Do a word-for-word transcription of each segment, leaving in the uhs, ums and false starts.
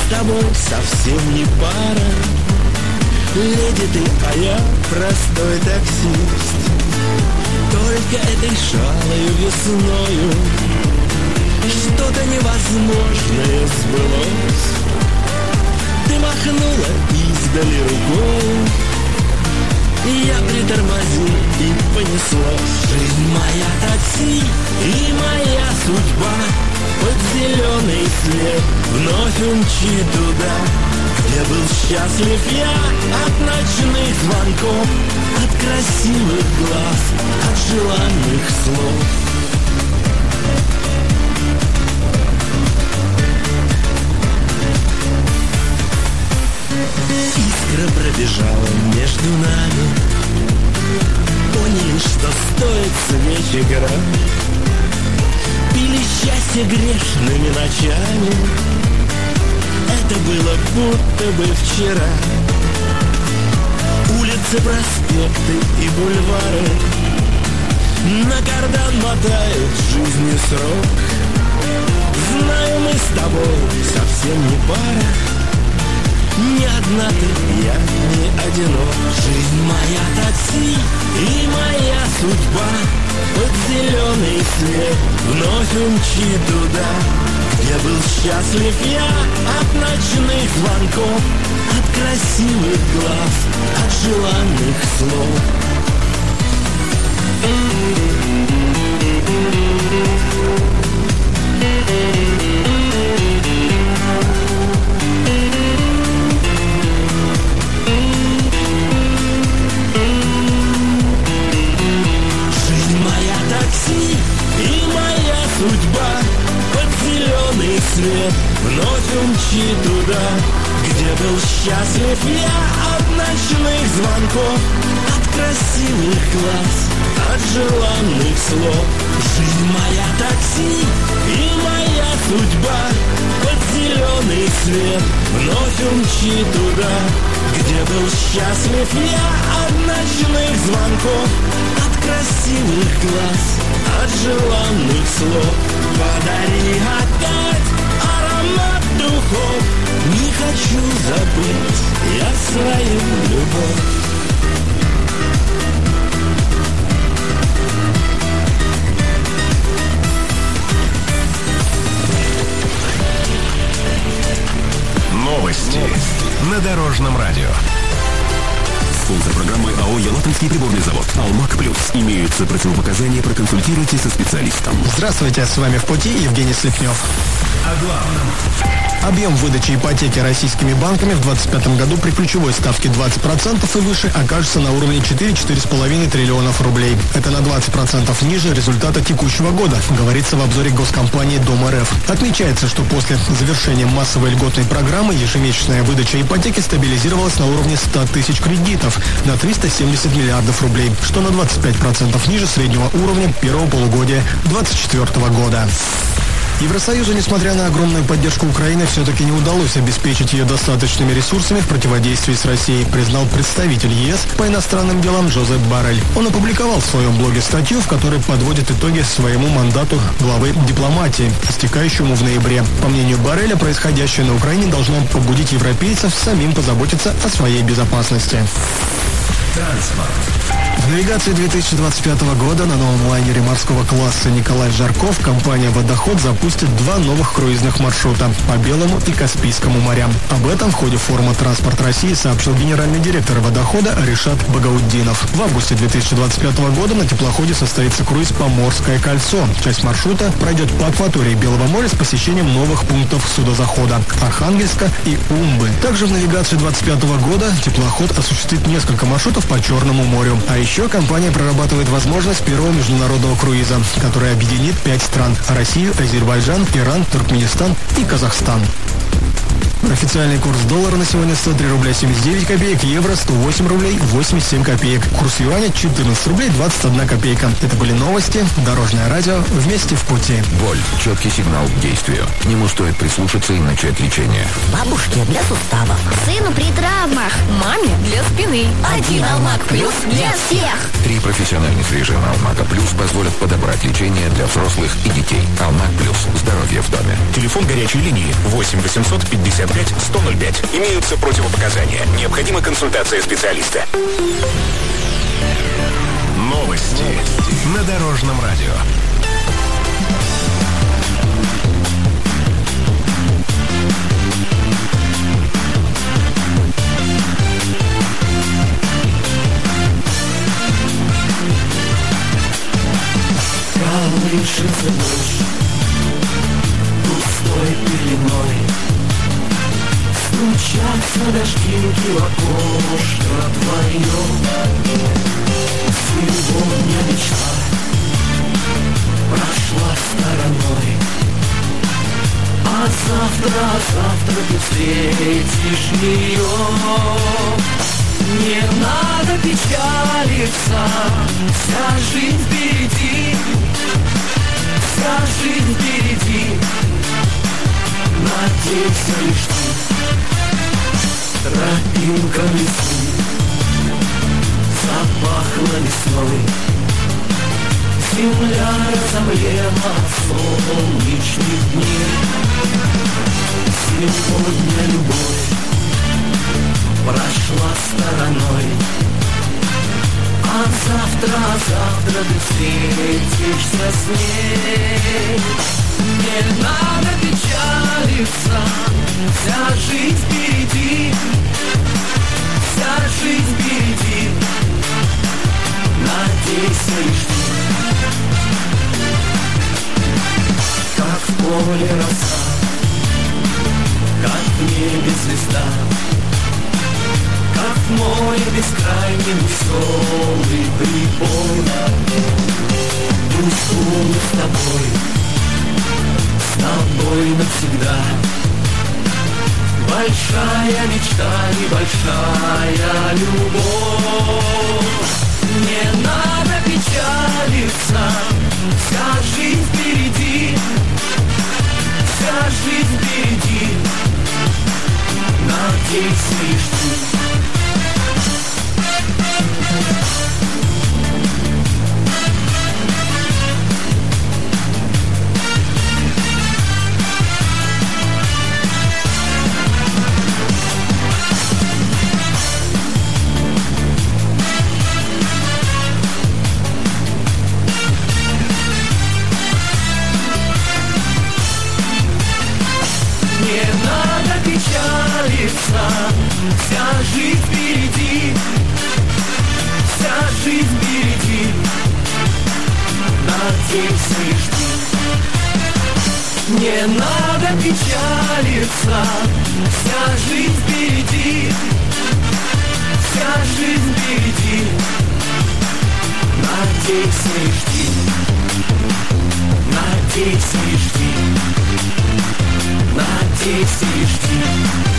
с тобой совсем не пара. Леди ты, а я простой таксист. Только этой шалою весною что-то невозможное сбылось. Ты махнула издали рукой, я притормозил и понеслась. Жизнь моя такси и моя судьба, под зеленый свет вновь умчи туда, где был счастлив я от ночных звонков, от красивых глаз, от желанных слов. Искра пробежала между нами, поняли, что стоит свечи грать, пили счастье грешными ночами. Это было будто бы вчера. Улицы, проспекты и бульвары на кардан мотают жизни срок. Знаю, мы с тобой совсем не пара. Не одна ты, я не одинок. Жизнь моя такси и моя судьба, под зеленый свет вновь умчи туда, где был счастлив я от ночных звонков, от красивых глаз, от желанных слов. И моя судьба, под зеленый свет вновь умчи туда, где был счастлив я от ночных звонков, от красивых глаз, от желанных слов. Жизнь моя такси и моя судьба, под зеленый свет вновь умчи туда, где был счастлив я от ночных звонков, от красивых глаз, от желанных слов. Подари опять аромат духов, не хочу забыть я свою любовь. Новости на Дорожном радио. Спонсор программы АО «Ялатинский приборный завод». «Алмак Плюс». Имеются противопоказания, проконсультируйтесь со специалистом. Здравствуйте, с вами в пути Евгений Слепнев. О главном. Объем выдачи ипотеки российскими банками в двадцать пятом году при ключевой ставке двадцать процентов и выше окажется на уровне четыре — четыре с половиной триллионов рублей. Это на двадцать процентов ниже результата текущего года, говорится в обзоре госкомпании Дом.РФ. Отмечается, что после завершения массовой льготной программы ежемесячная выдача ипотеки стабилизировалась на уровне ста тысяч кредитов на триста семьдесят миллиардов рублей, что на двадцать пять процентов ниже среднего уровня первого полугодия двадцать четвёртого года. Евросоюзу, несмотря на огромную поддержку Украины, все-таки не удалось обеспечить ее достаточными ресурсами в противодействии с Россией, признал представитель ЕС по иностранным делам Жозеп Боррель. Он опубликовал в своем блоге статью, в которой подводит итоги своему мандату главы дипломатии, истекающему в ноябре. По мнению Борреля, происходящее на Украине должно побудить европейцев самим позаботиться о своей безопасности. Транспорт. В навигации две тысячи двадцать пятого года на новом лайнере морского класса «Николай Жарков» компания «Водоход» запустит два новых круизных маршрута по Белому и Каспийскому морям. Об этом в ходе форума «Транспорт России» сообщил генеральный директор «Водохода» Ришат Багаутдинов. В августе две тысячи двадцать пятого года на теплоходе состоится круиз «Поморское кольцо». Часть маршрута пройдет по акватории Белого моря с посещением новых пунктов судозахода – Архангельска и Умбы. Также в навигации двадцать пятого года теплоход осуществит несколько маршрутов по Черному морю. А еще компания прорабатывает возможность первого международного круиза, который объединит пять стран – Россию, Азербайджан, Иран, Туркменистан и Казахстан. Официальный курс доллара на сегодня сто три рубля семьдесят девять копеек, евро сто восемь рублей восемьдесят семь копеек. Курс юаня четырнадцать рублей двадцать одна копейка. Это были новости. Дорожное радио. Вместе в пути. Боль. Четкий сигнал к действию. К нему стоит прислушаться и начать лечение. Бабушке для суставов. Сыну при травмах. Маме для спины. Один Алмак Плюс для всех. Три профессиональных режима Алмака Плюс позволят подобрать лечение для взрослых и детей. Алмак Плюс. Здоровье в доме. Телефон Телефон горячей линии восемь восемьсот пятьдесят пять сто ноль пять. Имеются противопоказания. Необходима консультация специалиста. Новости на Дорожном радио. Колышется ночь густой пеленой, стучатся дождинки в окошко твое. Сегодня мечта прошла стороной, а завтра, завтра ты встретишь ее. Не надо печалиться, вся жизнь впереди, вся жизнь впереди. Надейся лишь ты, тропинка в лесу запахла весной, земля разомлела от солнечных дней. Сегодня любовь прошла стороной, а завтра, завтра ты встретишься с ней. Не надо печалиться, вся жизнь впереди, вся жизнь впереди. Надейся лишь ты, как в поле роса, как в небе звезда, как в море бескрайнем веселый прибой. Пусть будет с тобой, с тобой навсегда. Большая мечта и большая любовь. Не надо печалиться, вся жизнь впереди, вся жизнь впереди. Надейся лишь ты. Вся жизнь впереди, вся жизнь впереди. Надейся лишь ты. Не надо печалиться, вся жизнь впереди, вся жизнь впереди. Надейся лишь ты. Надейся лишь ты. Надейся лишь ты.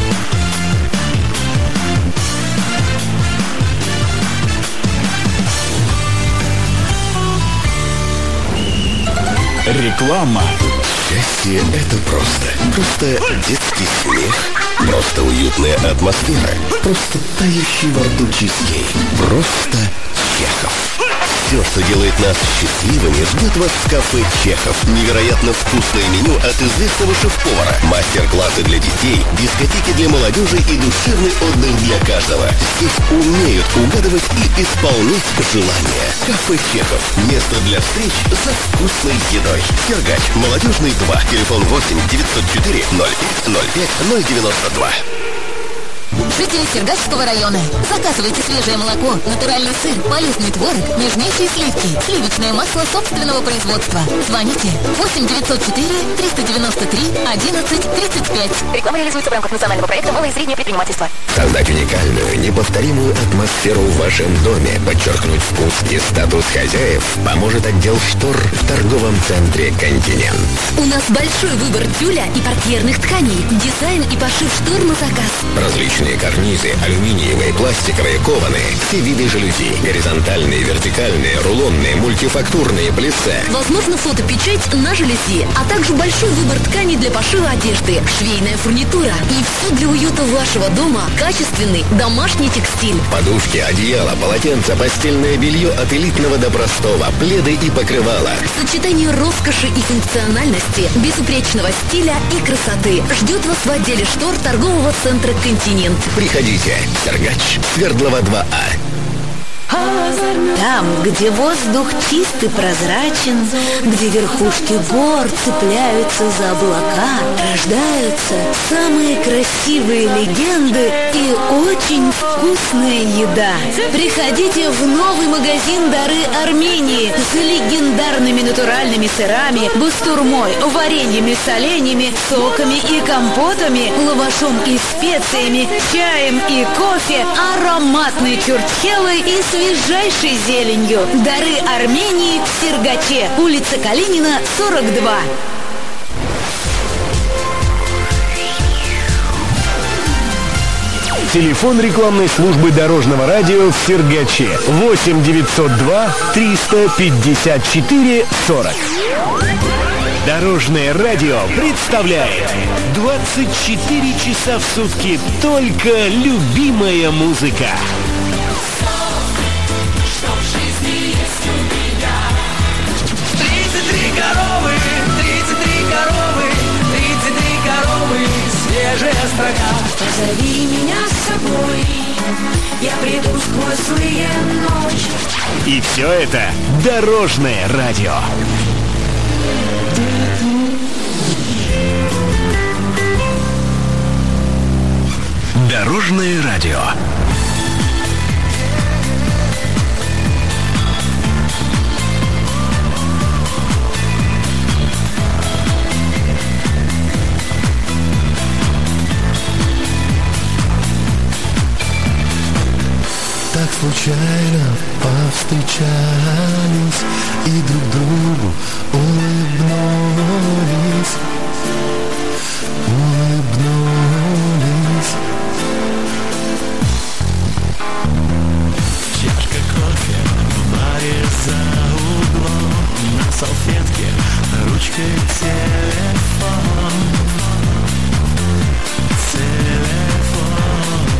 Реклама. Счастье — это просто. Просто детский смех. Просто уютная атмосфера. Просто тающий во рту чизкейк. Просто Чехов. Все, что делает нас счастливыми, ждет вас в кафе «Чехов». Невероятно вкусное меню от известного шеф-повара, мастер-классы для детей, дискотеки для молодежи и душевный отдых для каждого. Здесь умеют угадывать и исполнять желания. Кафе «Чехов». Место для встреч за вкусной едой. Сергач, Молодежный два. Телефон восемь девятьсот четыре ноль пять ноль пять ноль девяносто два. Жители Сергачского района, заказывайте свежее молоко, натуральный сыр, полезный творог, нежнейшие сливки, сливочное масло собственного производства. Звоните восемь девятьсот четыре триста девяносто три одиннадцать тридцать пять. Реклама реализуется в рамках национального проекта «Малое и среднее предпринимательство». Создать уникальную, неповторимую атмосферу в вашем доме, подчеркнуть вкус и статус хозяев поможет отдел штор в торговом центре «Континент». У нас большой выбор тюля и портьерных тканей, дизайн и пошив штор на заказ. Различные различные карнизы, алюминиевые, пластиковые, кованые, все виды жалюзи, горизонтальные, вертикальные, рулонные, мультифактурные, плиссе. Возможно, фотопечать на жалюзи, а также большой выбор тканей для пошива одежды, швейная фурнитура и все для уюта вашего дома. Качественный домашний текстиль. Подушки, одеяло, полотенца, постельное белье от элитного до простого, пледы и покрывала. Сочетание роскоши и функциональности, безупречного стиля и красоты ждет вас в отделе штор торгового центра «Континент». Приходите. Сергач, Свердлова два А. Там, где воздух чист и прозрачен, где верхушки гор цепляются за облака, рождаются самые красивые легенды и очень вкусная еда. Приходите в новый магазин «Дары Армении» с легендарными натуральными сырами, бастурмой, вареньями, соленьями, соками и компотами, лавашом и специями, чаем и кофе, ароматной чурчхелой и свежайшей зеленью. «Дары Армении» в Сергаче, улица Калинина, сорок два. Телефон рекламной службы Дорожного радио в Сергаче восемь девятьсот два триста пятьдесят четыре сорок. Дорожное радио представляет двадцать четыре часа в сутки только любимая музыка. тридцать три коровы, тридцать три коровы, тридцать три коровы, свежая строка. Позови меня с собой, я приду сквозь злые ночи. И все это Дорожное радио. Дорожное радио. Так случайно повстречались и друг другу улыбнулись, улыбнулись. Чашка кофе в баре за углом, на салфетке ручкой телефон, телефон.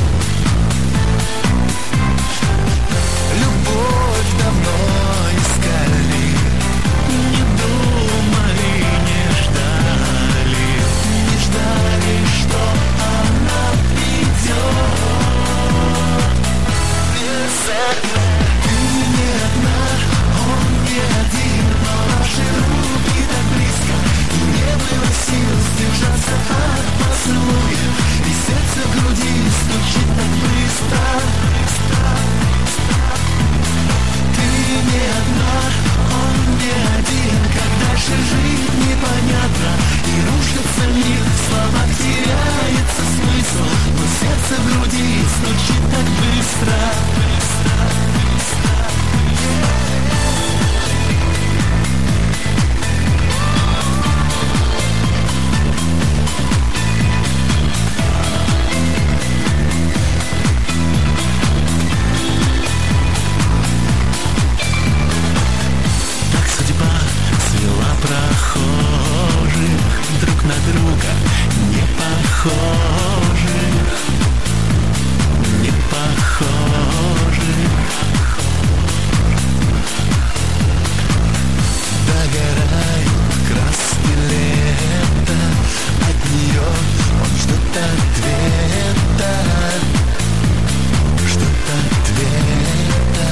Любовь давно искали, не думали, не ждали, не ждали, что она придет. Ты не одна, он не один, но наши руки так близко, и не было сил сдержаться от поцелуя, и сердце в груди стучит так быстро. Не одна, он не один, как дальше жить непонятно, и рушится мир, в словах теряется смысл, но сердце в груди стучит так быстро. Прохожих друг на друга не похожих, не похожих. Догорают краски лета, от нее он ждет ответа, ждет ответа.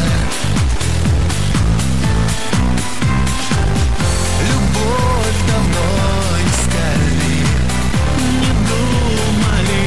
Любовь давно искали, не думали,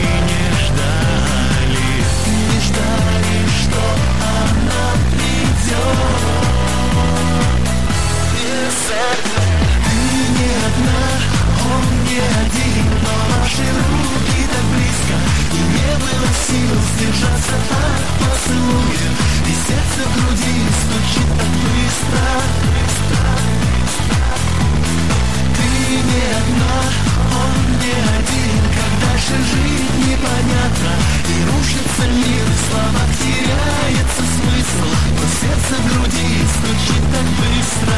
рушится мир, в словах теряется смысл, но сердце в груди стучит так быстро.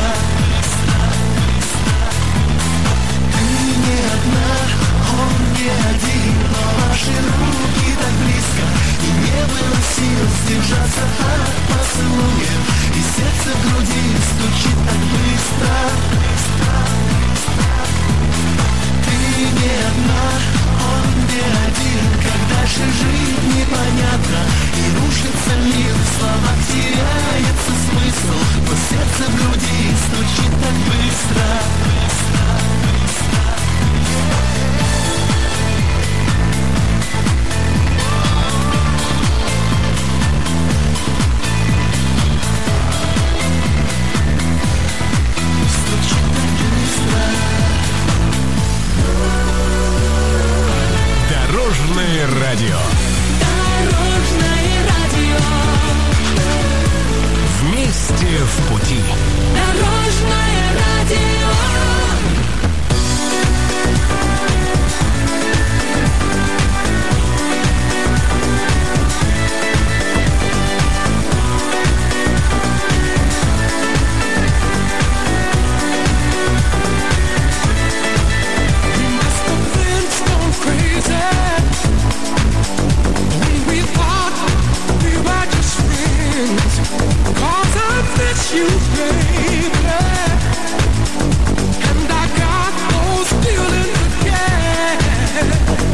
Ты не одна, он не один, но ваши руки так близко, и не было сил сдержаться от поцелуев, и сердце в груди стучит так быстро. Ты не одна, он не один, как дальше жить непонятно, и рушится мир, в словах теряется смысл, но сердце в груди стучит так быстро. Дорожное радио. Дорожное радио. Вместе в пути. Дорожное радио. You, baby, and I got those feelings again.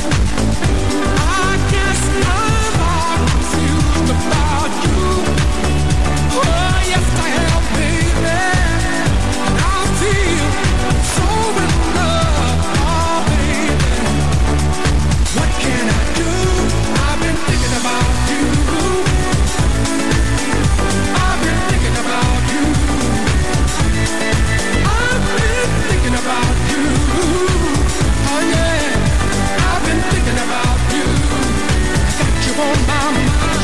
I guess I'm all confused about you. Oh, yes, I am, baby. I feel so in love, oh, baby. What can I do? I've been thinking about you. I've been thinking about you. I've been thinking about you. Oh yeah, I've been thinking about you. Got you on my mind.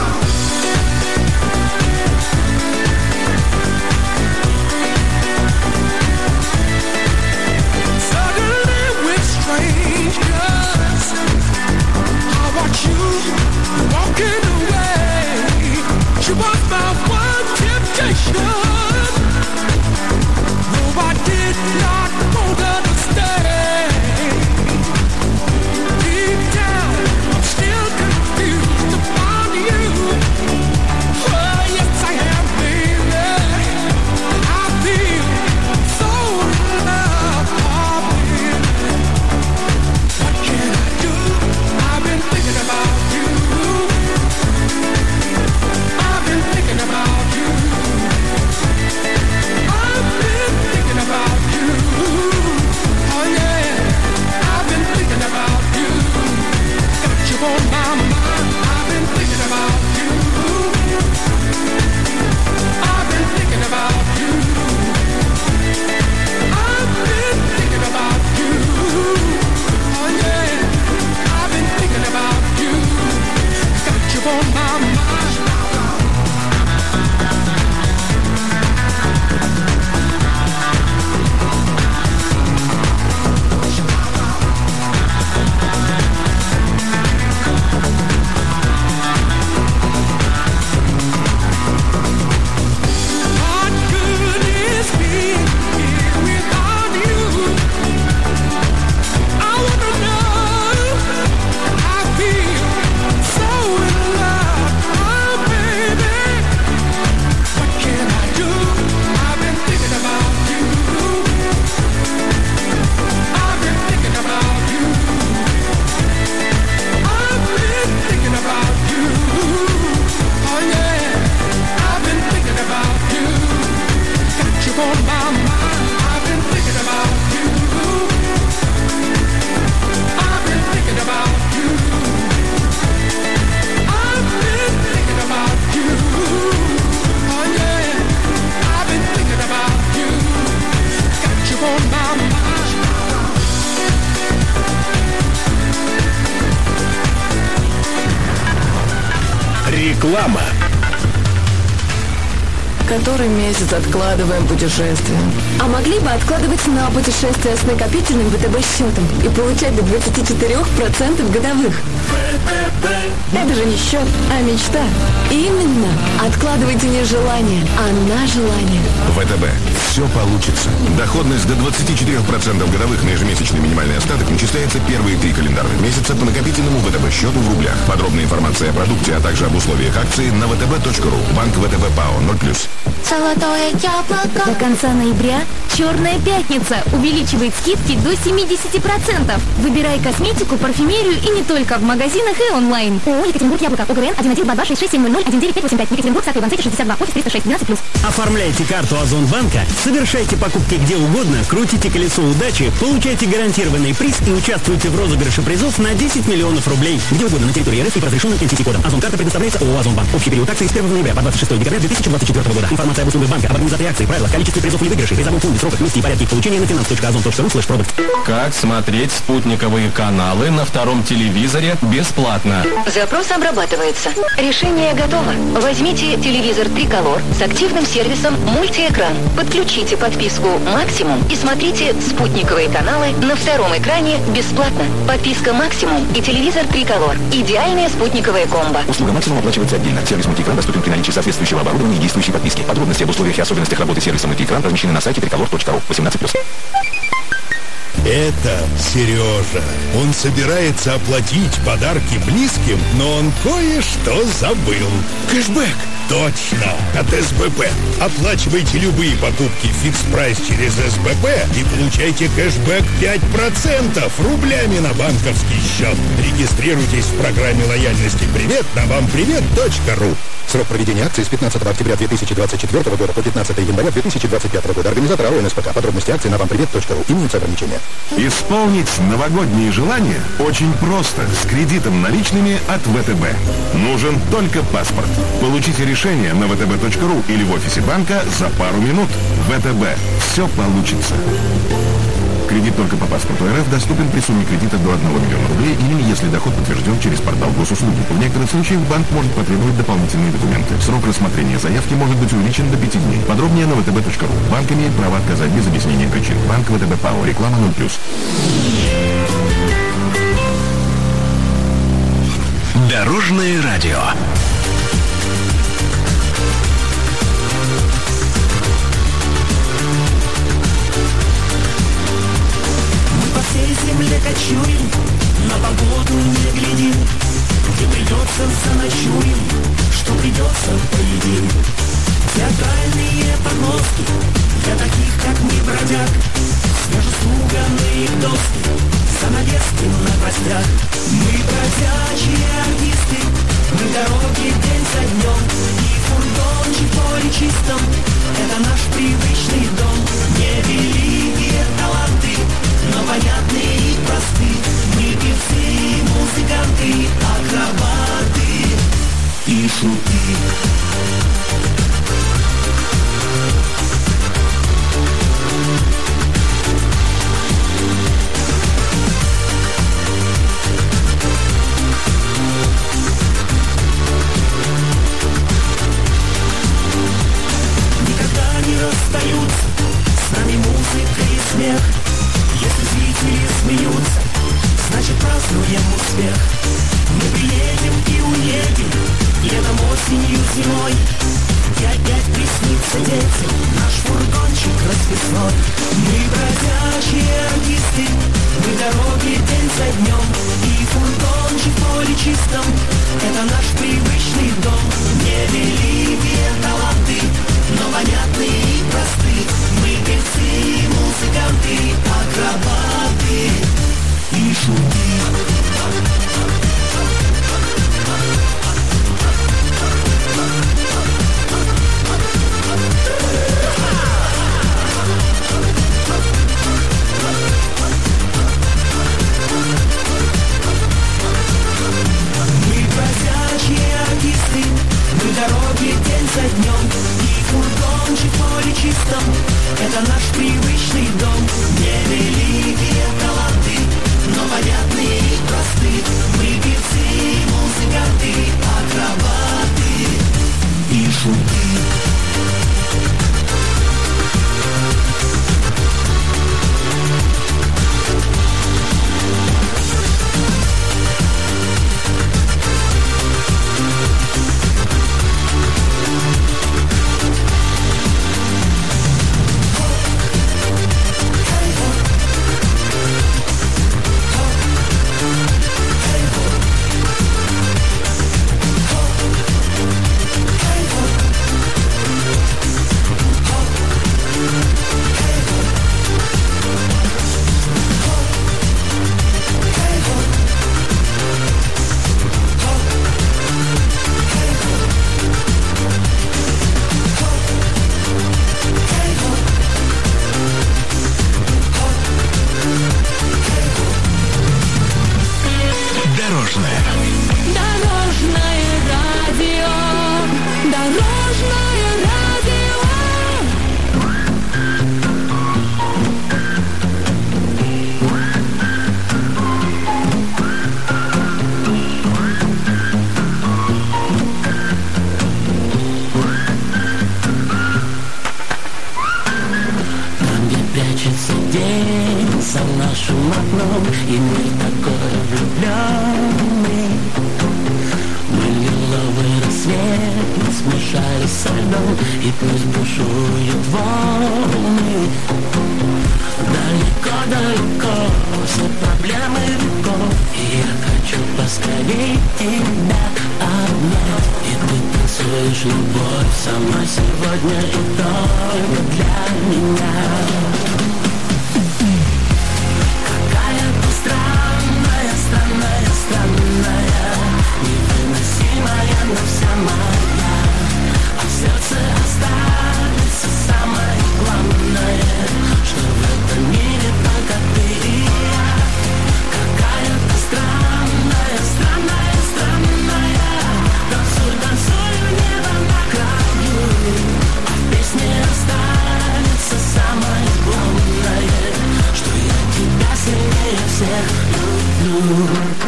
Suddenly we're strangers. I watch you walking away. She was my one temptation. No, I did not want to stay. Deep down, I'm still confused about you. Oh, yes, I am, baby. I feel so in love, oh, baby. What can I do? I've been thinking about you. I've been thinking about you. I've been thinking about you. Oh yeah, I've been thinking about you. Got you on my mind. I've been thinking about you. I've been thinking about you. I've been thinking about you. Oh yeah, I've been thinking about you. Got you on my mind. What good is being here without you? I wanna know. I feel so in love, oh baby. What can I do? I've been thinking about you. I've been thinking about you. I've been thinking about you. Oh yeah, I've been thinking about you. Got you on my mind. I've been thinking about you. I've been thinking about you. I've been thinking about you. Oh yeah, I've been thinking about you. Got you on my mind. Реклама. который месяц откладываем путешествие. А могли бы откладывать на путешествие с накопительным ВТБ счетом и получать до двадцати четырёх процентов годовых. Это же не счет, а мечта. Именно. Откладывайте не желание, а на желание. ВТБ. Все получится. Доходность до двадцати четырёх процентов годовых на ежемесячный минимальный остаток начисляется первые три календарных месяца по накопительному ВТБ счету в рублях. Подробная информация о продукте, а также об условиях акции на вэ тэ бэ точка ру. Банк ВТБ ПАО ноль плюс. Золотое яблоко. До конца ноября Черная пятница увеличивает скидки до семидесяти процентов. Выбирай косметику, парфюмерию и не только в магазинах и онлайн. ООО «Екатеринбург Яблоко». ОГРН один один два два шесть шесть семь ноль ноль один девять пять восемь пять. Екатеринбург, Сакой, Иванцете, шестьдесят два, офис триста шесть, двенадцать плюс. Оформляйте карту Озонбанка, совершайте покупки где угодно, крутите колесо удачи, получайте гарантированный приз и участвуйте в розыгрыше призов на десять миллионов рублей. Где угодно на территории РФ и по разрешенным эн си си-кодам. Озон-карта предоставляется ООО «Озонбанк». Общий период акции с первого ноября по двадцать шестое декабря две тысячи двадцать четвёртого года. Информация об услугах банка, об организации акции, правилах, количестве призов или выигрышей, призовом фонде, сроках, месте и порядке их получения на финанс точка озон точка ру слэш продукт. Как смотреть спутниковые каналы на втором телевизоре бесплатно? Запрос обрабатывается. Решение готово. Возьмите телевизор Триколор с активным сервисом мультиэкран. Подключите подписку «Максимум» и смотрите спутниковые каналы на втором экране бесплатно. Подписка «Максимум» и телевизор Триколор. Идеальная спутниковая комбо. Услуга «Максимум» оплачивается отдельно. Сервис мультиэкран доступен при наличии соответствующего оборудования и действующей подписки. Подробности об условиях и особенностях работы сервиса мультиэкран размещены на сайте триколор точка ру. восемнадцать плюс. Это Сережа. Он собирается оплатить подарки близким, но он кое-что забыл. Кэшбэк. Точно. От эс бэ пэ. Оплачивайте любые покупки в фикс-прайс через эс бэ пэ и получайте кэшбэк пять процентов рублями на банковский счет. Регистрируйтесь в программе лояльности «Привет» на вам привет точка ру. Срок проведения акции с пятнадцатого октября две тысячи двадцать четвёртого года по пятнадцатое января две тысячи двадцать пятого года. Организатор АО эн эс пэ ка. Подробности акции на вам привет точка ру. Имеются ограничения. Исполнить новогодние желания очень просто. С кредитом наличными от вэ тэ бэ. Нужен только паспорт. Получите решение на вэ тэ бэ точка ру или в офисе банка за пару минут. вэ тэ бэ. Все получится. Кредит только по паспорту эр эф доступен при сумме кредита до одного миллиона рублей или если доход подтвержден через портал госуслуги. В некоторых случаях банк может потребовать дополнительные документы. Срок рассмотрения заявки может быть увеличен до пяти дней. Подробнее на вэ тэ бэ точка ру. Банк имеет право отказать без объяснения причин. Банк вэ тэ бэ ПАО. Реклама ноль плюс. Дорожное радио. Всей земле кочуем, на погоду не глядим, где придется заночуем, что придется поедим. Театральные подмостки для таких, как мы, бродяг, свежеслуганные доски, занавески на гвоздях. Мы бродячие артисты, мы дороги день за днем, и фургончик в поле чистом — это наш привычный дом. Невеликие таланты, но понятные и просты. Мы певцы, музыканты, акробаты и шуты. Никогда не расстаются с нами музыка и смех. Если зрители смеются, значит празднуем успех. Мы приедем и уедем, летом, осенью, зимой, и опять приснится детям наш фургончик расписной. Мы бродячие артисты, мы дороги день за днем, и фургончик в поле чистом — это наш привычный дом. Невеликие таланты, но понятные и просты. Мы певцы, музыканты, акробаты и шуты. днем, и мир такой влюбленный. Мы лиловый рассвет, мы смешались со льдом, и пусть бушуют волны. Далеко-далеко все проблемы веков, и я хочу поскорей тебя обнять. И ты танцуешь любовь сама сегодня и только для меня. Какая ты странная, странная, странная, невыносимая, но вся моя. А в сердце останется самое главное, что в этом мире только ты и я. Какая ты странная, странная, странная, танцуй, танцуй в небо на краю, а в песне останется самое главное, что я тебя сильнее всех люблю.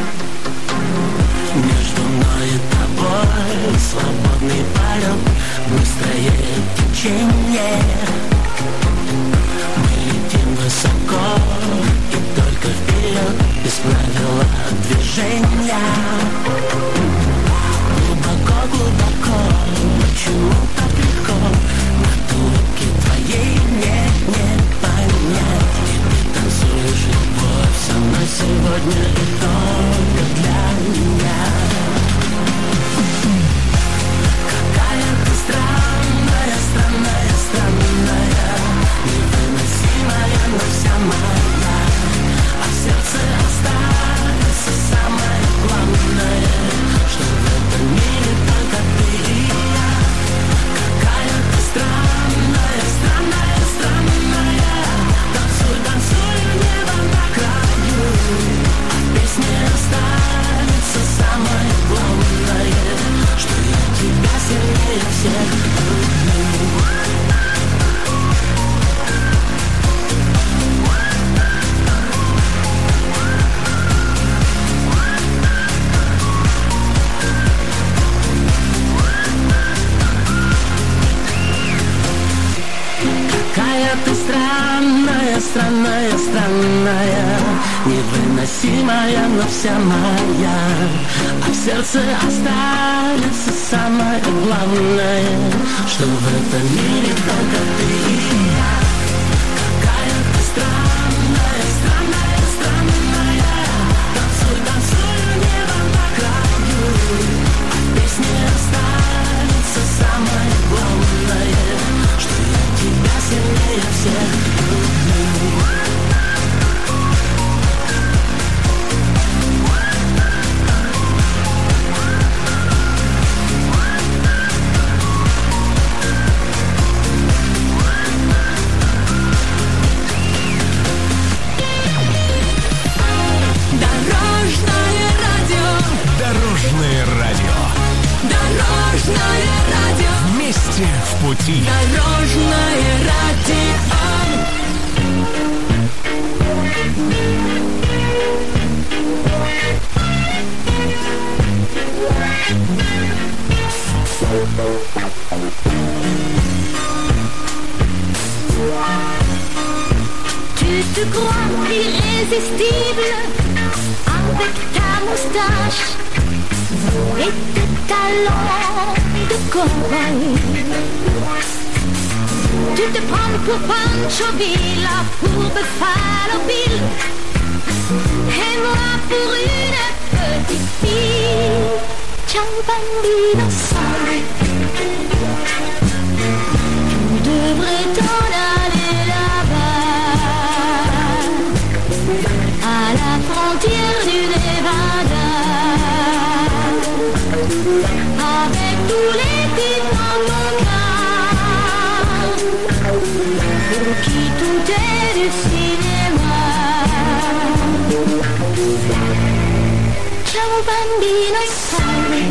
Между мной и тобой свободный полет, быстрое течение. Мы летим высоко и только вперед, без правила движения. Глубоко-глубоко, почему так легко от улыбки твоей мне не понять. И ты танцуешь любовь со мной сегодня и только для меня. Какая ты странная, странная, странная, невыносимая, но вся моя. А в сердце останется самое главное, что в этом мире только ты и я. Какая ты странная, странная, странная, танцуй, танцуй в небо на краю, а в песне останется самое главное, что я тебя сильнее всех люблю. Какая ты странная, странная, странная, невыносимая, но вся моя. А в сердце останется самое главное, что в этом мире только ты и я. Какая ты странная, странная, странная, танцуй, танцуй в небо на краю, а в песне останется самое главное, что я тебя сильнее всех люблю. Дорожное радио. Дорожное радио. Дорожное радио. Вместе в пути. Дорожное радио. Tu te crois irrésistible avec ta moustache et tes talons de cow-boy. Tu te prends pour Pancho Villa, pour Buffalo Bill, et moi pour une petite fille. Ciao bambino, sai, tu devrais t'en aller là-bas, à la frontière du Nevada, avec tous les types dans ton cas, pour qui tout est du cinéma. Ciao bambino, sai,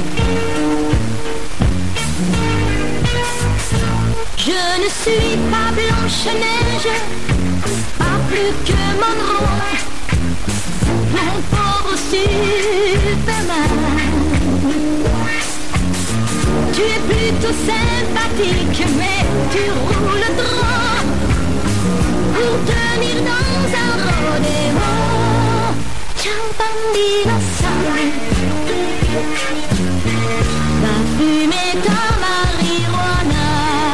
je ne suis pas Blanche-Neige, pas plus que Monroe, mon pauvre Superman. Tu es plutôt sympathique, mais tu roules droit pour tenir dans un rodéo. bambino sai, va fumer ta marijuana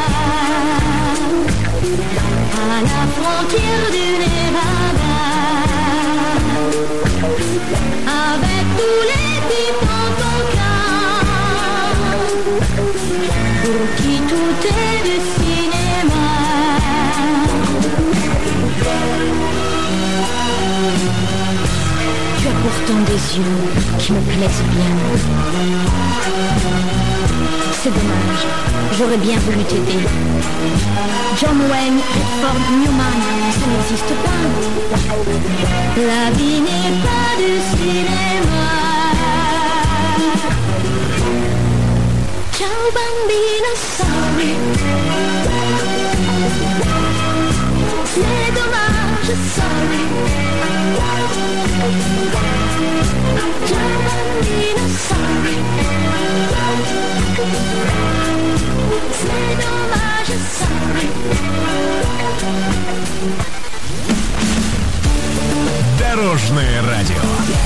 à la frontière du Nevada, avec tous les types dans ton cas, pour qui tout est du cinéma. Tu as pourtant des yeux qui me plaisent bien. C'est dommage, j'aurais bien voulu t'aider. John Wayne, Redford, Newman, ça n'existe pas. La vie n'est pas du cinéma. Ciao bambino, sorry. C'est dommage, sorry. Ciao bambino, sorry. C'est dommage, sorry. Дорожное радио.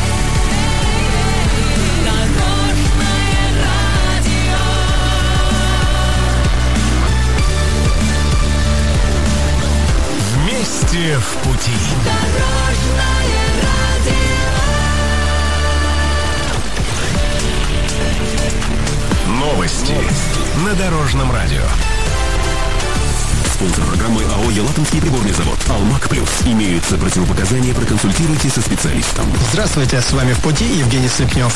Вместе в пути. Дорожное радио. Новости на Дорожном радио. Спонсор программы АО «Елатинский приборный завод». «Алмак Плюс». Имеются противопоказания, проконсультируйте со специалистом. Здравствуйте, с вами в пути Евгений Слепнев.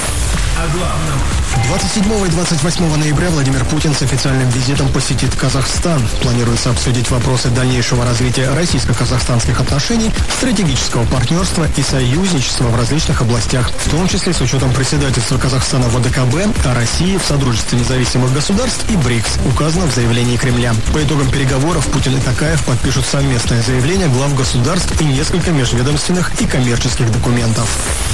О главном. двадцать седьмого и двадцать восьмого ноября Владимир Путин с официальным визитом посетит Казахстан. Планируется обсудить вопросы дальнейшего развития российско-казахстанских отношений, стратегического партнерства и союзничества в различных областях, в том числе с учетом председательства Казахстана в ОДКБ, а России в Содружестве независимых государств и БРИКС, указано в заявлении Кремля. По итогам переговоров Путин и Токаев подпишут совместное заявление глав государств и несколько межведомственных и коммерческих документов.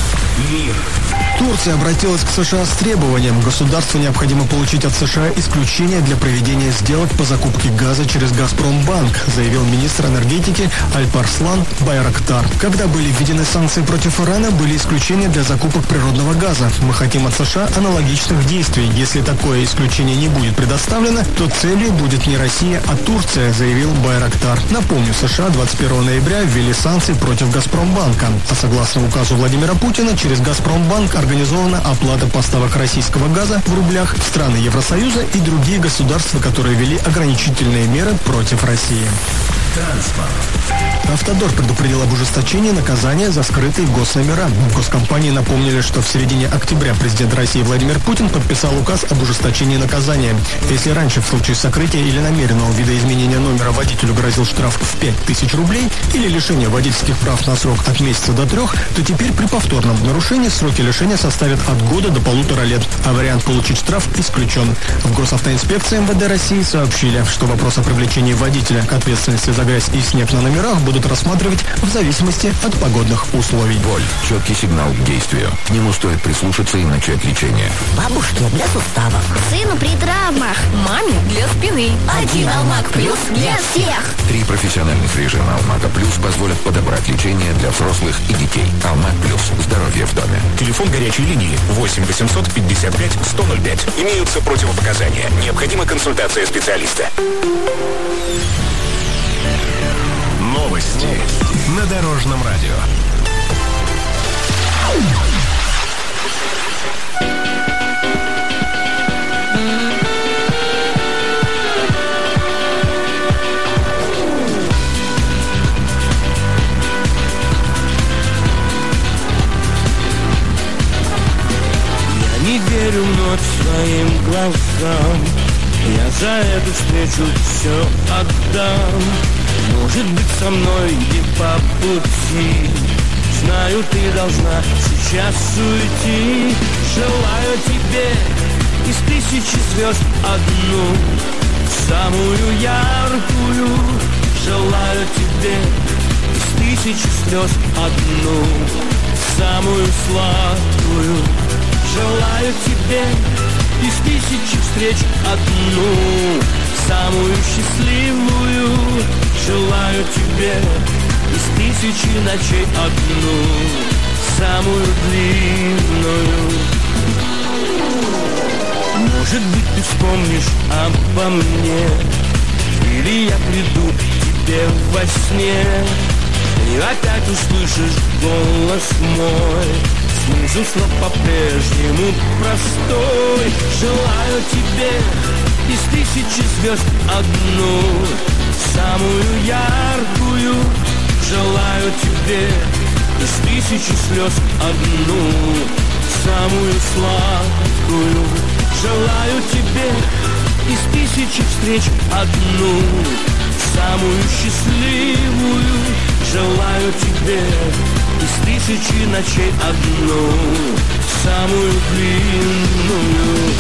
Мир. Турция обратилась к США с требованием. Государству необходимо получить от США исключение для проведения сделок по закупке газа через «Газпромбанк», заявил министр энергетики Альпарслан Байрактар. Когда были введены санкции против Ирана, были исключения для закупок природного газа. Мы хотим от США аналогичных действий. Если такое исключение не будет предоставлено, то целью будет не Россия, а Турция, заявил Байрактар. Напомню, США двадцать первого ноября ввели санкции против «Газпромбанка». А согласно указу Владимира Путина, через «Газпромбанк» организована оплата поставок российского газа в рублях в страны Евросоюза и другие государства, которые ввели ограничительные меры против России. Транспорт. Автодор предупредил об ужесточении наказания за скрытые госномера. В госкомпании напомнили, что в середине октября президент России Владимир Путин подписал указ об ужесточении наказания. Если раньше в случае сокрытия или намеренного видоизменения номера водителю грозил штраф в пять тысяч рублей или лишение водительских прав на срок от месяца до трех, то теперь при повторном нарушении сроки лишения составят от года до полутора лет, а вариант получить штраф исключен. В госавтоинспекции МВД России сообщили, что вопрос о привлечении водителя к ответственности за грязь и снег на номерах будут рассматривать в зависимости от погодных условий. Боль. Четкий сигнал к действию. К нему стоит прислушаться и начать лечение. Бабушке для суставов. Сыну при травмах. Маме для спины. Один Алмак Плюс для всех. Три профессиональных режима Алмака Плюс позволят подобрать лечение для взрослых и детей. Алмак Плюс. Здоровье в доме. Телефон горячей линии восемь восемьсот пятьдесят пять сто ноль пять. Имеются противопоказания. Необходима консультация специалиста. Новости на Дорожном радио. Я не верю вновь своим глазам. Я за эту встречу все отдам. Может быть, со мной и по пути. Знаю, ты должна сейчас уйти. Желаю тебе из тысячи звезд одну, самую яркую. Желаю тебе из тысячи слез одну, самую сладкую. Желаю тебе из тысячи встреч одну, самую счастливую. Желаю тебе из тысячи ночей одну, самую вспомнишь обо мне, или я приду к тебе во сне, и опять услышишь голос мой. Смысл слов по-прежнему простой. Желаю тебе из тысячи звезд одну, самую яркую. Желаю тебе из тысячи слез одну, самую сладкую. Желаю тебе из тысячи встреч одну, самую счастливую. Желаю тебе из тысячи ночей одну, самую длинную.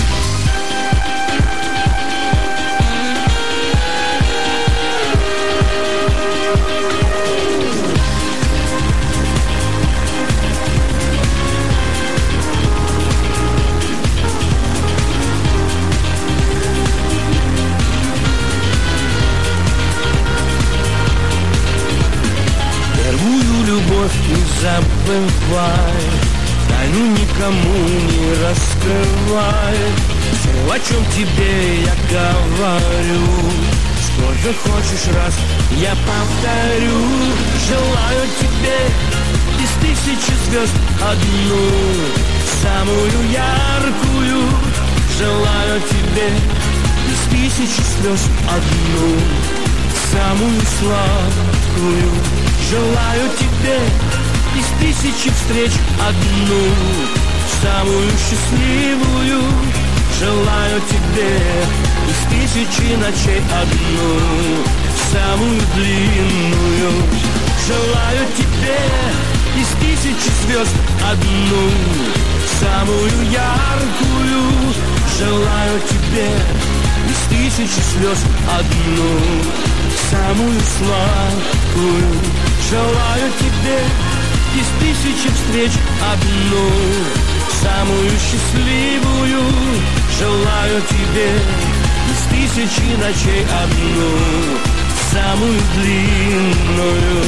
Любовь не забывай, тайну никому не раскрывай. Все, о чем тебе я говорю, сколько хочешь раз я повторю. Желаю тебе из тысячи звезд одну, самую яркую. Желаю тебе из тысячи слез одну, самую сладкую. Желаю тебе из тысячи встреч одну, самую счастливую. Желаю тебе из тысячи ночей одну, самую длинную. Желаю тебе из тысячи звезд одну, самую яркую. Желаю тебе из тысячи слез одну, самую сладкую. Желаю тебе из тысячи встреч одну, самую счастливую. Желаю тебе из тысячи ночей одну, самую длинную.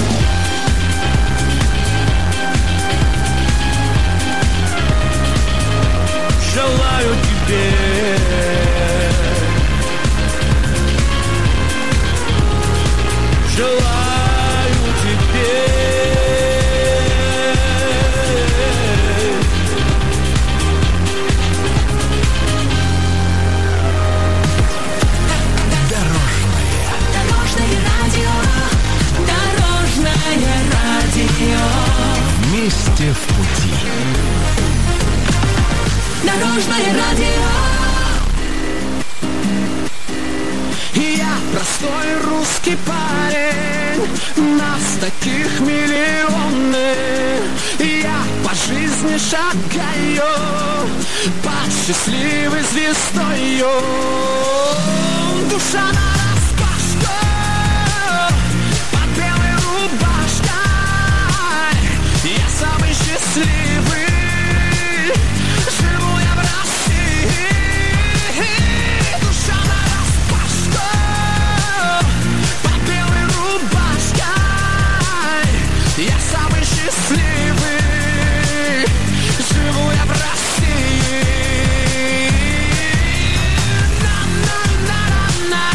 Желаю тебе желаю Вместе в пути. Дорожное радио. Я простой русский парень, нас таких миллионы. Я по жизни шагаю под счастливой звездою. Душа нараспашку под белой рубашкой. Я самый счастливый, живу я в России. Душа нараспашку под белой рубашкой. Я самый счастливый, живу я в России. На-на-на-на-на,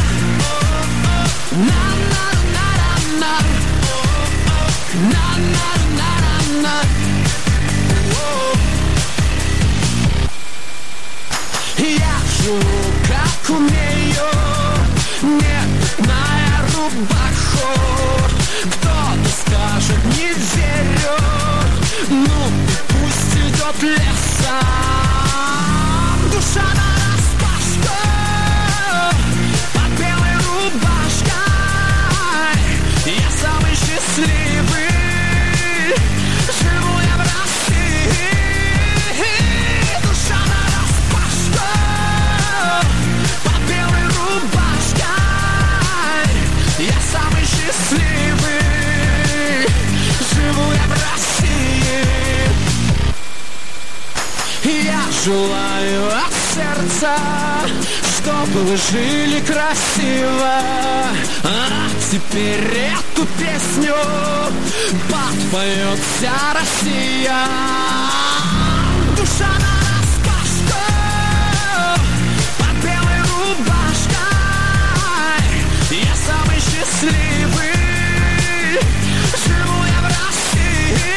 на-на-на-на-на, на-на-на-на-на. Я живу как умею, небитная рубаху. Кто-то скажет, не верю, ну и пусть идет лесом. Душа нараспашку под белой рубашкой. Я самый счастливый, живу я в России. Душа нараспашку под белой рубашкой. Я самый счастливый, живу я в России. Я желаю от сердца, чтобы вы жили красиво. А теперь эту песню подпоет вся Россия. Душа нараспашку под белой счастливый. Живу я в России,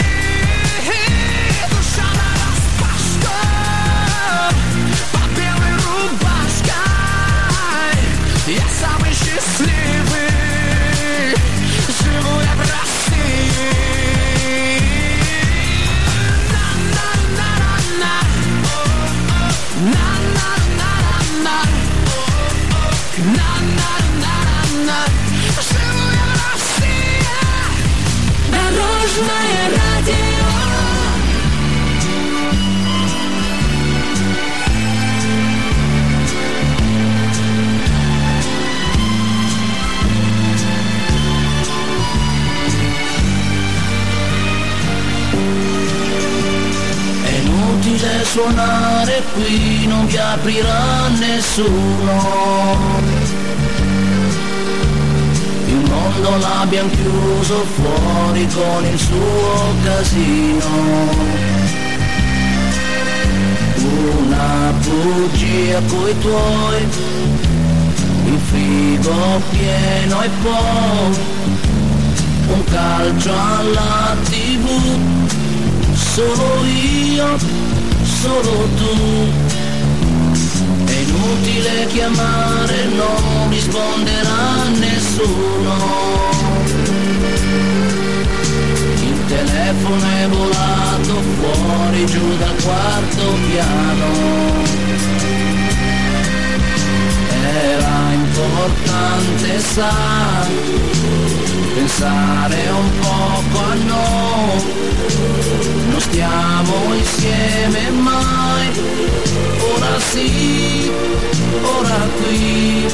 душа нараспашку, под белой рубашкой. Я самый счастливый. Живу я в России. На-на-на-на-на, на-на-на-на-на, на-на-на-на-на. Живу я в России. Дорожное радио. È inutile suonare qui, non vi aprirà nessuno. Il mondo l'abbiamo chiuso fuori con il suo casino. Una bugia coi tuoi, il frigo pieno e poi un calcio alla tivù. Solo io, solo tu. È inutile chiamare, non risponderà nessuno. Il telefono è volato fuori giù dal quarto piano. Era importante, sai, pensare un poco a noi. Non stiamo insieme mai, ora sì, ora qui.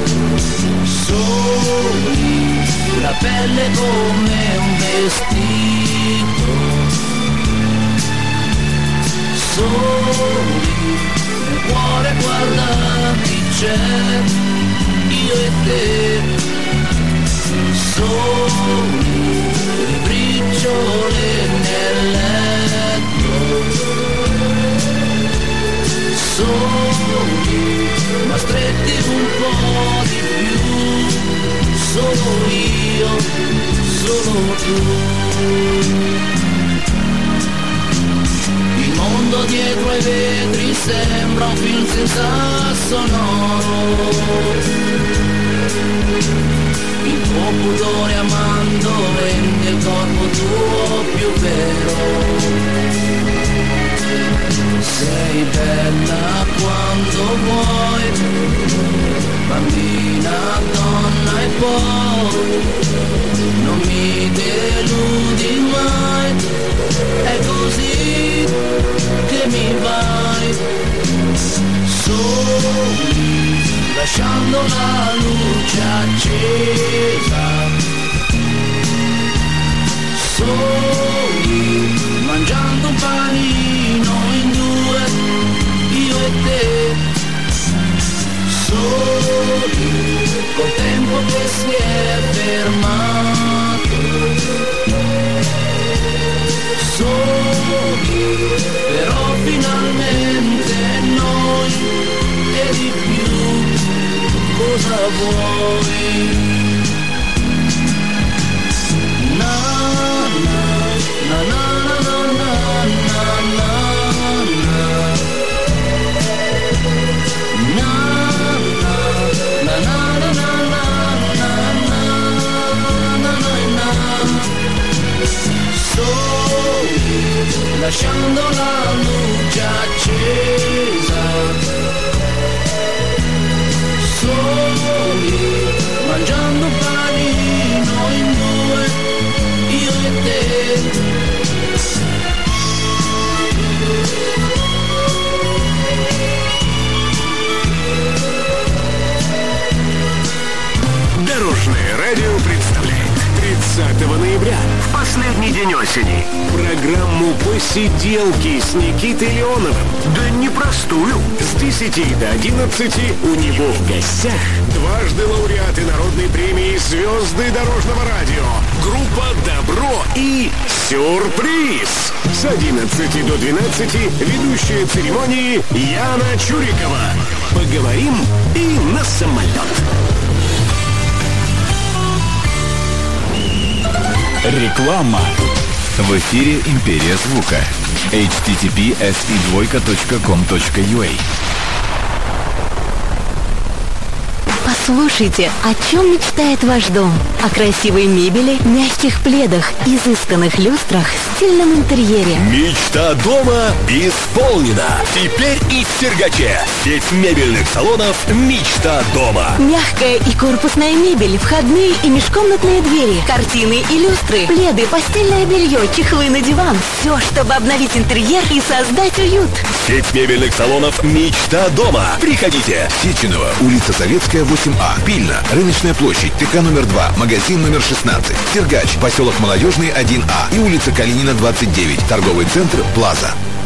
Soli, la pelle come un vestito. Soli, nel cuore guarda chi c'è, io e te. Soli, le briciole nel letto. Soli, ma stretti un po' di più. Solo io, solo tu. Il mondo dietro ai vetri sembra un film senza sonoro. Il tuo pudore amando rende il corpo tuo più vero. Sei bella quando vuoi, bambina, donna e poi non mi deludi mai. È così che mi vai. Soli, lasciando la luce accesa. Soli, mangiando un panino in due, io e te. Soli, col tempo che si è fermato. Soli, però finalmente noi e di più. Cosa vuoi? Na na na na na na na na na na na na na na. Soli, lasciando la luce accesa. Soli, mangiando un panino in due, io e te. Дорожное радио представляет тридцатого ноября, в последний день осени, программу «Посиделки» с Никитой Леоновым. Да не простую. С десяти до одиннадцати у него в гостях дважды лауреаты народной премии «Звезды дорожного радио», группа «Добро» и «Сюрприз». С одиннадцати до двенадцати ведущая церемонии Яна Чурикова. Поговорим и на самолет. Реклама. В эфире «Империя звука». эйч ти ти пи эс и два точка ком точка ю а. Послушайте, о чем мечтает ваш дом? О красивой мебели, мягких пледах, изысканных люстрах, стильном интерьере. Мечта дома исполнена. Теперь и в Сергаче. Сеть мебельных салонов «Мечта дома». Мягкая и корпусная мебель, входные и межкомнатные двери, картины и люстры, пледы, постельное белье, чехлы на диван. Все, чтобы обновить интерьер и создать уют. Сеть мебельных салонов «Мечта дома». Приходите. Сеченова, улица Советская, восемь А. Пильна, Рыночная площадь, ТК номер два, магазин номер шестнадцать. Сергач, поселок Молодежный, один А. И улица Калинина, двадцать девять. Торговый центр «Плаза».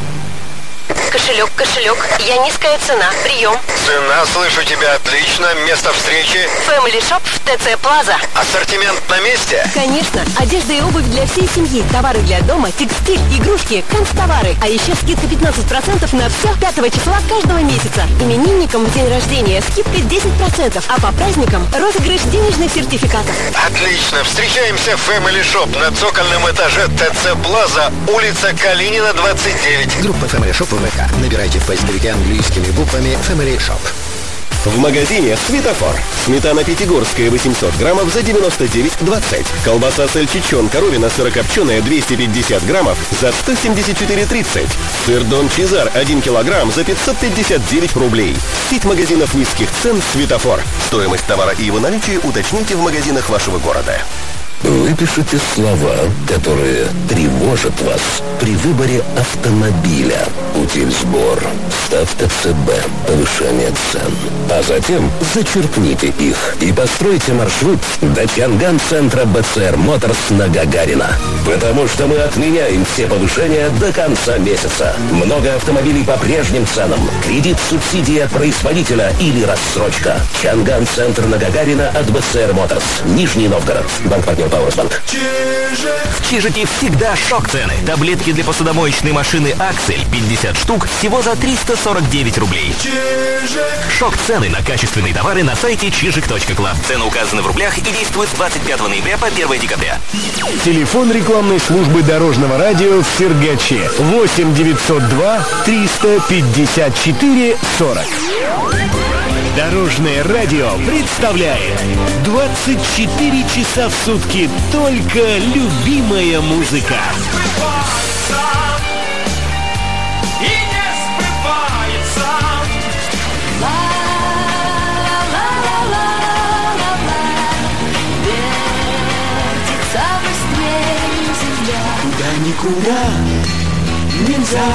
Кошелек, кошелек. Я низкая цена. Прием. Цена, слышу тебя, отлично. Место встречи. Family Shop в ТЦ Плаза. Ассортимент на месте? Конечно. Одежда и обувь для всей семьи. Товары для дома, текстиль, игрушки, канцтовары. А еще скидка пятнадцать процентов на все пятого числа каждого месяца. Именинникам в день рождения скидка десять процентов, а по праздникам розыгрыш денежных сертификатов. Отлично. Встречаемся в Family Shop на цокольном этаже ТЦ Плаза, улица Калинина, двадцать девять. Группа Family Shop в ВК. Набирайте в поисковике английскими буквами Family Shop. В магазине «Светофор». Сметана пятигорская восемьсот граммов за девяносто девять двадцать. Колбаса сальчичон коровина сырокопченая двести пятьдесят граммов за сто семьдесят четыре тридцать. Сыр Дон Чизар один килограмм за пятьсот пятьдесят девять рублей. Сеть магазинов низких цен «Светофор». Стоимость товара и его наличие уточните в магазинах вашего города. Выпишите слова, которые тревожат вас при выборе автомобиля. Утильсбор, ставка ЦБ, повышение цен. А затем зачеркните их и постройте маршрут до Чанган-центра БЦР Моторс на Гагарина. Потому что мы отменяем все повышения до конца месяца. Много автомобилей по прежним ценам. Кредит, субсидии от производителя или рассрочка. Чанган-центр на Гагарина от БЦР Моторс. Нижний Новгород. Банк-партнер Пауэрсбанк. В Чижике всегда шок-цены. Таблетки для посудомоечной машины «Аксель» пятьдесят штук всего за триста сорок девять рублей. Шок-цены на качественные товары на сайте чижик точка клаб. Цены указаны в рублях и действуют с двадцать пятого ноября по первое декабря. Телефон рекламной службы Дорожного радио в Сергаче восемь девятьсот два триста пятьдесят четыре сорок. Дорожное радио представляет двадцать четыре часа в сутки только любимая музыка. Никуда нельзя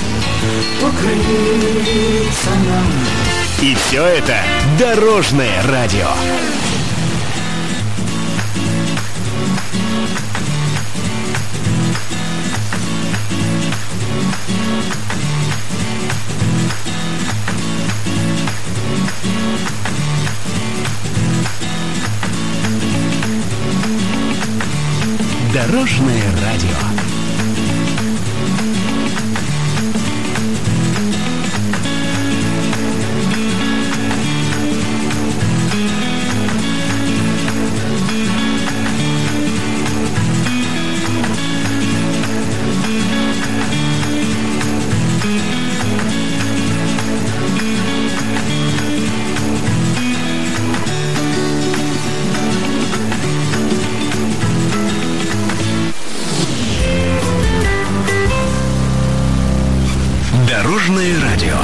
укрыться нам. И все это Дорожное радио. Дорожное радио. Дорожное радио.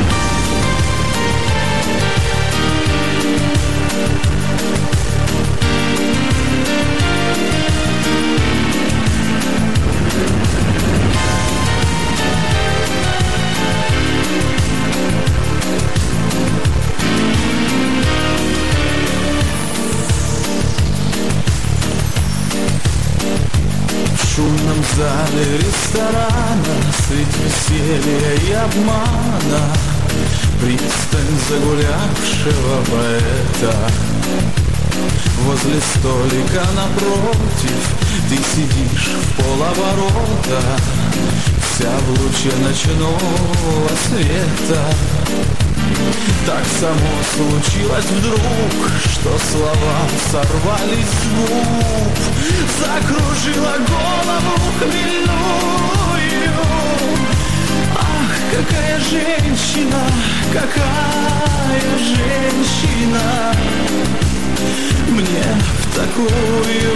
В шумном зале ресторана средь веселья и обмана пристань загулявшего поэта. Возле столика напротив ты сидишь в полоборота, вся в луче ночного света. Так само случилось вдруг, что слова сорвались с губ. Закружила голову хмельную. Ах, какая женщина, какая женщина мне в такую.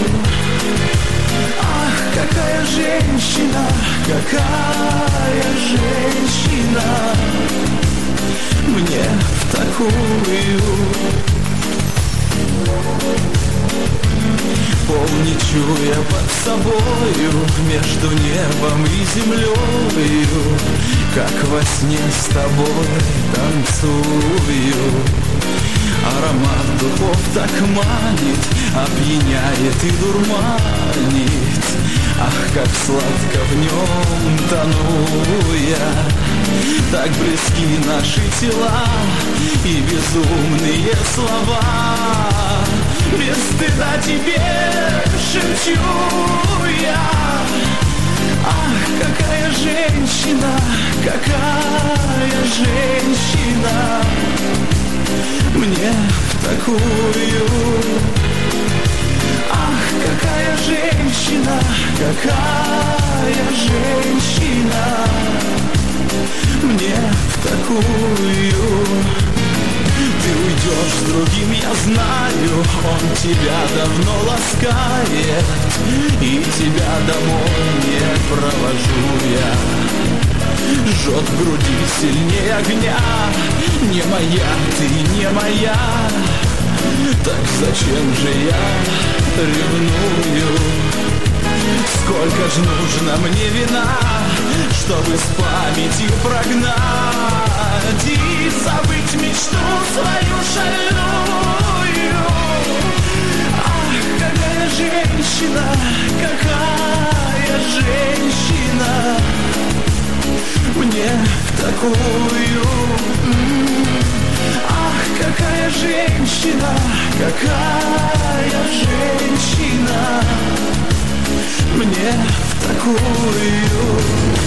Ах, какая женщина, какая женщина мне в такую. Помни, чуя под собою между небом и землею, как во сне с тобой танцую. Аромат духов так манит, опьяняет и дурманит. Ах, как сладко в нем тону я. Так близки наши тела и безумные слова. Без стыда тебе шепчу я. Ах, какая женщина, какая женщина мне в такую. Ах, какая женщина, какая женщина мне в такую. Ты уйдешь с другим, я знаю, он тебя давно ласкает, и тебя домой не провожу я. Жжет в груди сильнее огня, не моя, ты не моя. Так зачем же я ревную? Сколько ж нужно мне вина, чтобы с памяти прогнать и забыть мечту свою шальную. Ах, какая женщина, какая женщина мне в такую. Ах, какая женщина, какая женщина мне в такую.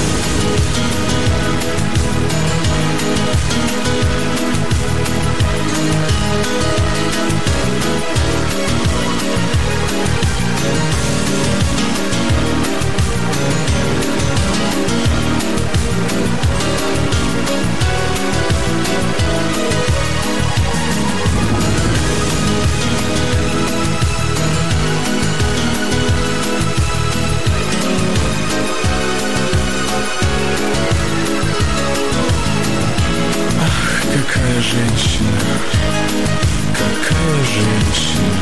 Какая женщина, какая женщина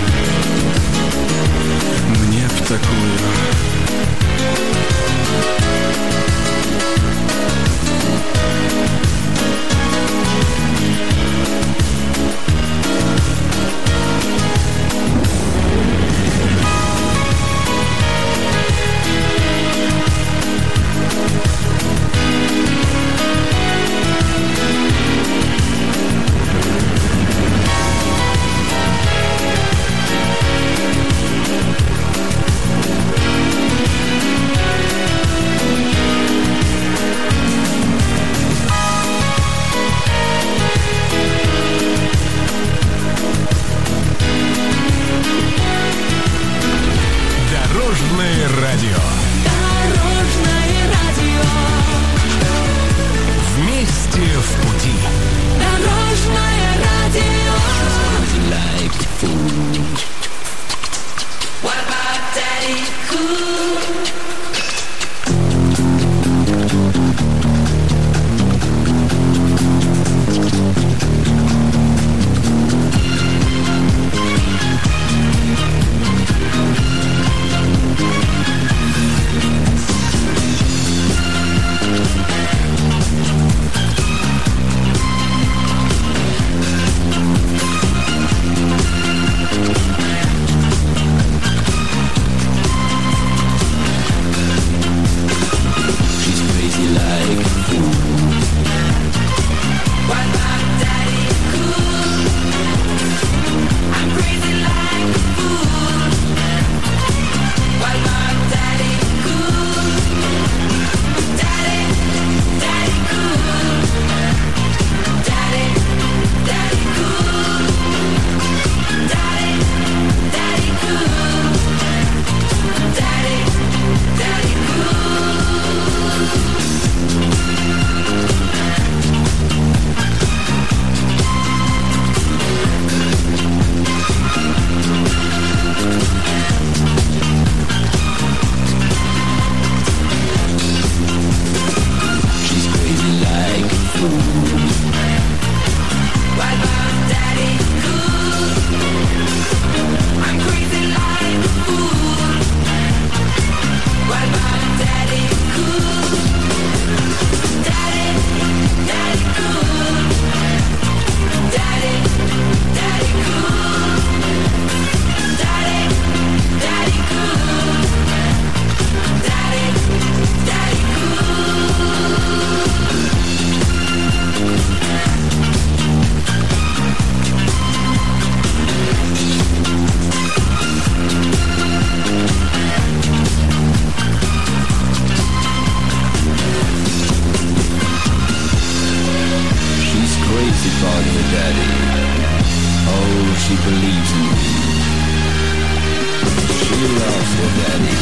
мне в такую. heart for daddy. Oh, she believes in me. She loves her daddy.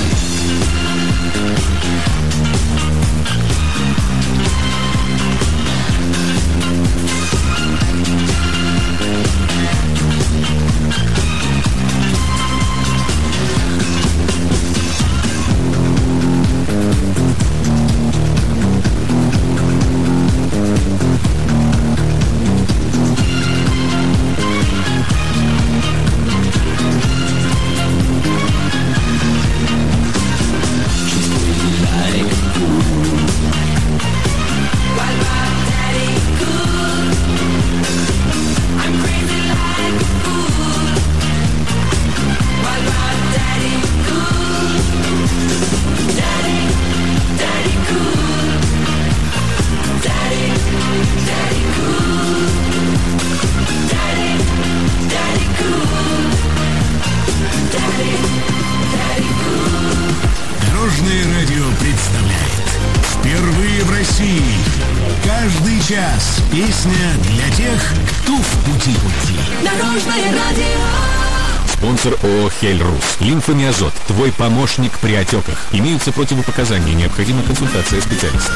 Дорожное радио представляет впервые в России каждый час песня для тех, кто в пути пути. Дорожное радио. Спонсор ООО «Хельрус». Лимфомиазот. Твой помощник при отеках. Имеются противопоказания. Необходима консультация специалиста.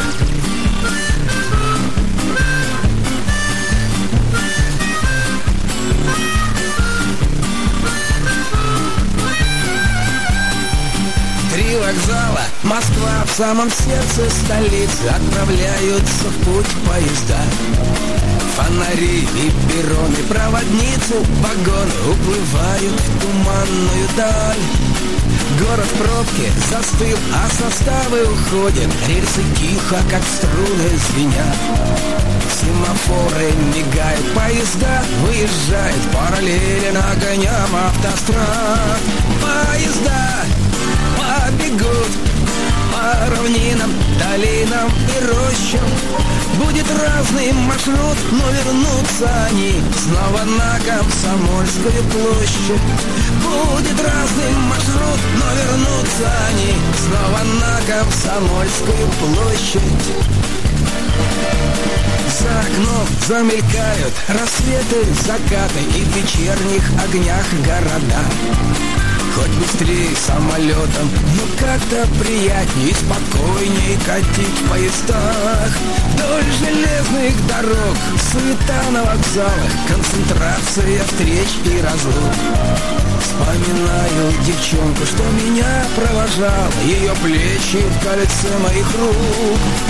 Три вокзала, Москва в самом сердце столицы. Отправляются в путь поезда. Фонари и перроны, проводницы, вагоны уплывают в туманную даль. Город в пробке застыл, а составы уходят. Рельсы тихо, как струны, звенят. Семафоры мигают, поезда выезжают параллельно огням автострад. Поезда побегут по равнинам, долинам и рощам. Будет разный маршрут, но вернутся они снова на Комсомольскую площадь. Будет разный маршрут, но вернутся они снова на Комсомольскую площадь. За окном замелькают рассветы, закаты и в вечерних огнях города. Хоть быстрее самолетом, но как-то приятней и спокойней катить в поездах. Вдоль железных дорог, суета на вокзалах, концентрация встреч и разлук. Вспоминаю девчонку, что меня провожала, ее плечи в кольце моих рук.